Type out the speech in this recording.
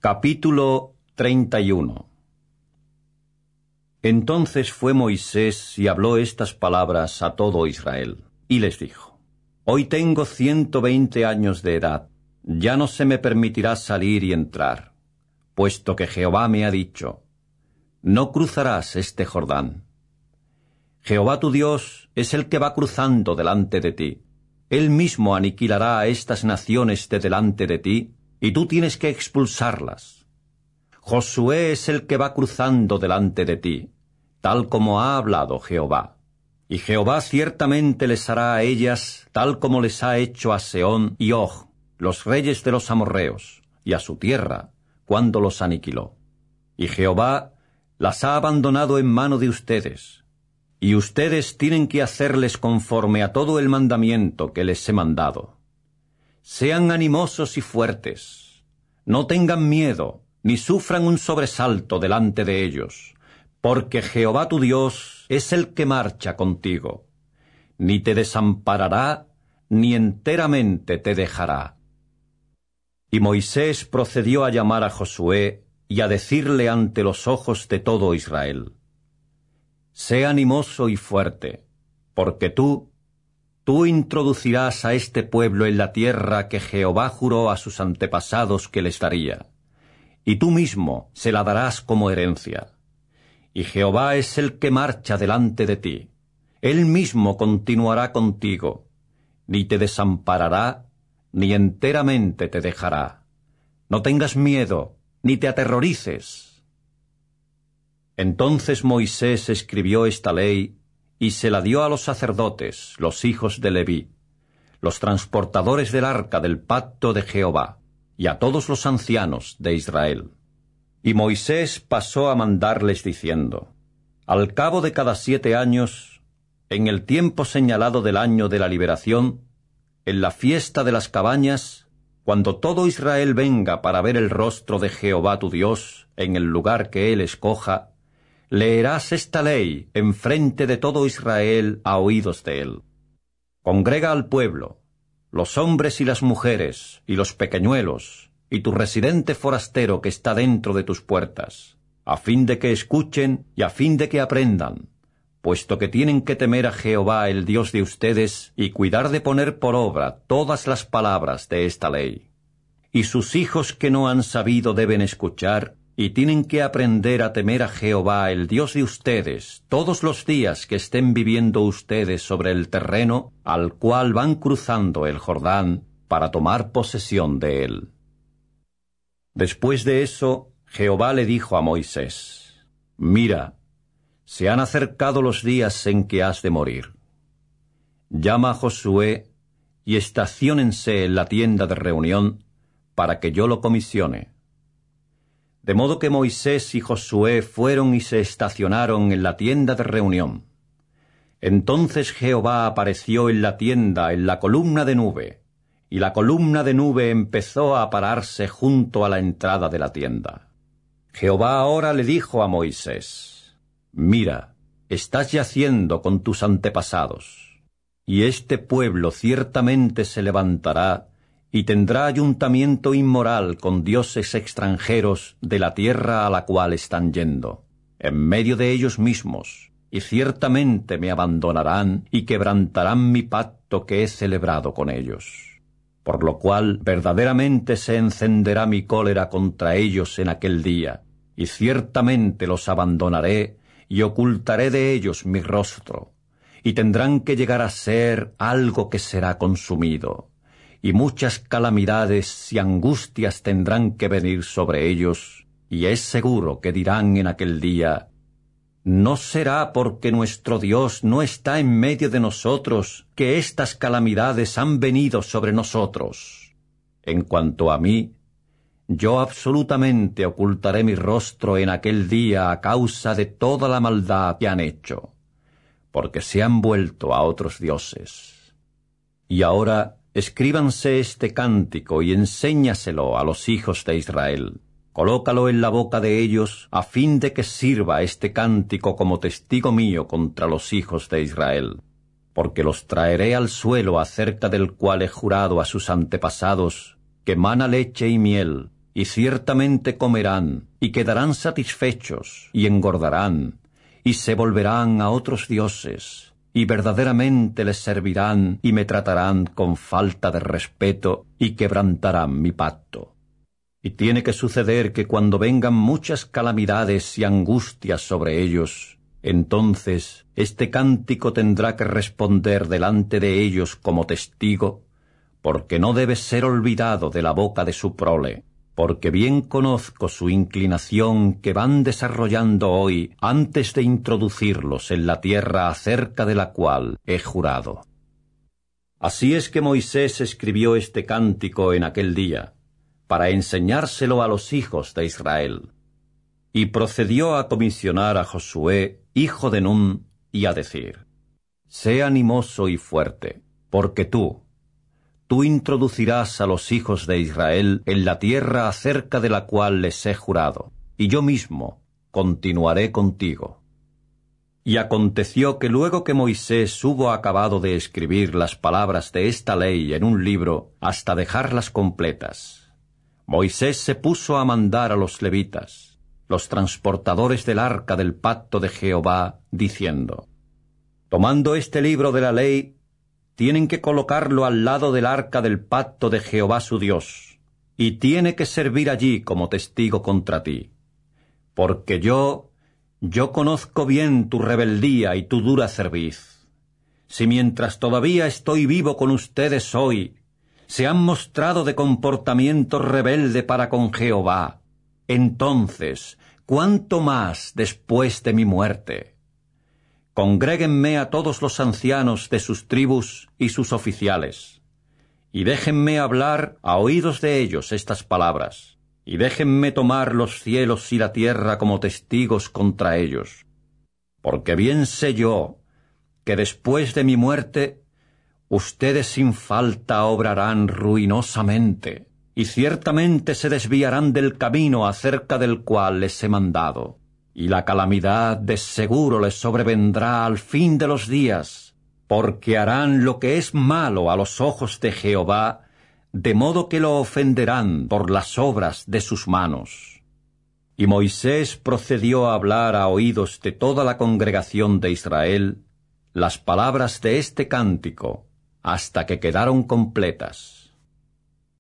Capítulo 31. Entonces fue Moisés y habló estas palabras a todo Israel, y les dijo: Hoy tengo 120 años de edad, ya no se me permitirá salir y entrar, puesto que Jehová me ha dicho: No cruzarás este Jordán. Jehová tu Dios es el que va cruzando delante de ti. Él mismo aniquilará a estas naciones de delante de ti, y tú tienes que expulsarlas. Josué es el que va cruzando delante de ti, tal como ha hablado Jehová. Y Jehová ciertamente les hará a ellas tal como les ha hecho a Sehón y Og, los reyes de los amorreos, y a su tierra, cuando los aniquiló. Y Jehová las ha abandonado en mano de ustedes, y ustedes tienen que hacerles conforme a todo el mandamiento que les he mandado. Sean animosos y fuertes, no tengan miedo, ni sufran un sobresalto delante de ellos, porque Jehová tu Dios es el que marcha contigo. Ni te desamparará, ni enteramente te dejará. Y Moisés procedió a llamar a Josué y a decirle ante los ojos de todo Israel: Sé animoso y fuerte, porque tú introducirás a este pueblo en la tierra que Jehová juró a sus antepasados que les daría, y tú mismo se la darás como herencia. Y Jehová es el que marcha delante de ti. Él mismo continuará contigo, ni te desamparará, ni enteramente te dejará. No tengas miedo, ni te aterrorices. Entonces Moisés escribió esta ley y se la dio a los sacerdotes, los hijos de Leví, los transportadores del arca del pacto de Jehová, y a todos los ancianos de Israel. Y Moisés pasó a mandarles diciendo: Al cabo de cada 7 años, en el tiempo señalado del año de la liberación, en la fiesta de las cabañas, cuando todo Israel venga para ver el rostro de Jehová tu Dios en el lugar que él escoja, leerás esta ley en frente de todo Israel a oídos de él. Congrega al pueblo, los hombres y las mujeres, y los pequeñuelos, y tu residente forastero que está dentro de tus puertas, a fin de que escuchen y a fin de que aprendan, puesto que tienen que temer a Jehová el Dios de ustedes y cuidar de poner por obra todas las palabras de esta ley. Y sus hijos que no han sabido deben escuchar, y tienen que aprender a temer a Jehová el Dios de ustedes todos los días que estén viviendo ustedes sobre el terreno al cual van cruzando el Jordán para tomar posesión de él. Después de eso, Jehová le dijo a Moisés: Mira, se han acercado los días en que has de morir. Llama a Josué y estaciónense en la tienda de reunión para que yo lo comisione. De modo que Moisés y Josué fueron y se estacionaron en la tienda de reunión. Entonces Jehová apareció en la tienda en la columna de nube, y la columna de nube empezó a pararse junto a la entrada de la tienda. Jehová ahora le dijo a Moisés: Mira, estás yaciendo con tus antepasados, y este pueblo ciertamente se levantará y tendrá ayuntamiento inmoral con dioses extranjeros de la tierra a la cual están yendo, en medio de ellos mismos, y ciertamente me abandonarán y quebrantarán mi pacto que he celebrado con ellos. Por lo cual verdaderamente se encenderá mi cólera contra ellos en aquel día, y ciertamente los abandonaré y ocultaré de ellos mi rostro, y tendrán que llegar a ser algo que será consumido, y muchas calamidades y angustias tendrán que venir sobre ellos, y es seguro que dirán en aquel día: ¿No será porque nuestro Dios no está en medio de nosotros que estas calamidades han venido sobre nosotros? En cuanto a mí, yo absolutamente ocultaré mi rostro en aquel día a causa de toda la maldad que han hecho, porque se han vuelto a otros dioses. Y ahora escríbanse este cántico y enséñaselo a los hijos de Israel. Colócalo en la boca de ellos, a fin de que sirva este cántico como testigo mío contra los hijos de Israel. Porque los traeré al suelo acerca del cual he jurado a sus antepasados, que mana leche y miel, y ciertamente comerán, y quedarán satisfechos, y engordarán, y se volverán a otros dioses, y verdaderamente les servirán, y me tratarán con falta de respeto, y quebrantarán mi pacto. Y tiene que suceder que cuando vengan muchas calamidades y angustias sobre ellos, entonces este cántico tendrá que responder delante de ellos como testigo, porque no debe ser olvidado de la boca de su prole, porque bien conozco su inclinación que van desarrollando hoy antes de introducirlos en la tierra acerca de la cual he jurado. Así es que Moisés escribió este cántico en aquel día, para enseñárselo a los hijos de Israel. Y procedió a comisionar a Josué, hijo de Nun, y a decir: Sé animoso y fuerte, porque tú introducirás a los hijos de Israel en la tierra acerca de la cual les he jurado, y yo mismo continuaré contigo. Y aconteció que luego que Moisés hubo acabado de escribir las palabras de esta ley en un libro hasta dejarlas completas, Moisés se puso a mandar a los levitas, los transportadores del arca del pacto de Jehová, diciendo: Tomando este libro de la ley, tienen que colocarlo al lado del arca del pacto de Jehová su Dios, y tiene que servir allí como testigo contra ti. Porque yo conozco bien tu rebeldía y tu dura cerviz. Si mientras todavía estoy vivo con ustedes hoy, se han mostrado de comportamiento rebelde para con Jehová, entonces, ¿cuánto más después de mi muerte? Congréguenme a todos los ancianos de sus tribus y sus oficiales, y déjenme hablar a oídos de ellos estas palabras, y déjenme tomar los cielos y la tierra como testigos contra ellos. Porque bien sé yo que después de mi muerte, ustedes sin falta obrarán ruinosamente, y ciertamente se desviarán del camino acerca del cual les he mandado. Y la calamidad de seguro les sobrevendrá al fin de los días, porque harán lo que es malo a los ojos de Jehová, de modo que lo ofenderán por las obras de sus manos. Y Moisés procedió a hablar a oídos de toda la congregación de Israel las palabras de este cántico, hasta que quedaron completas.